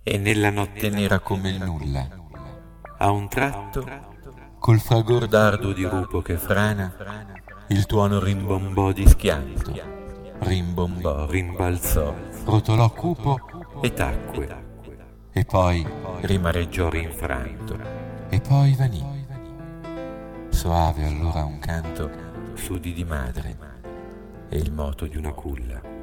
e nella notte nera come il nulla, a un tratto, col fragor dardo di rupo che frana, il tuono rimbombò di schianto, rimbombò, rimbalzò rotolò cupo e tacque, e poi rimareggiò rinfranto, e poi vanì. Soave allora un canto sudi di madre e il moto di una culla.